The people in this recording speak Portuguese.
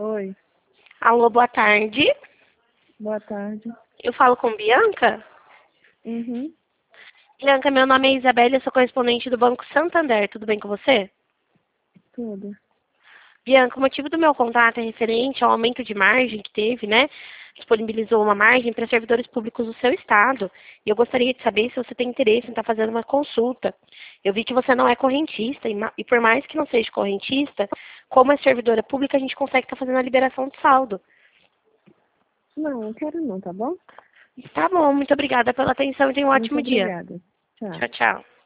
Oi, Alô, boa tarde. boa tarde. Eu falo com Bianca. Uhum, Bianca, meu nome é Isabela, eu sou correspondente do Banco Santander. Tudo bem com você? tudo. Bianca, o motivo do meu contato é referente ao aumento de margem que teve, né? Disponibilizou uma margem para servidores públicos do seu estado. E eu gostaria de saber se você tem interesse em estar fazendo uma consulta. Eu vi que você não é correntista e por mais que não seja correntista, como é servidora pública, a gente consegue estar fazendo a liberação de saldo. Não, não quero não, tá bom? Tá bom, muito obrigada pela atenção e tenha um Muito ótimo dia. obrigada. Tchau. Tchau, tchau.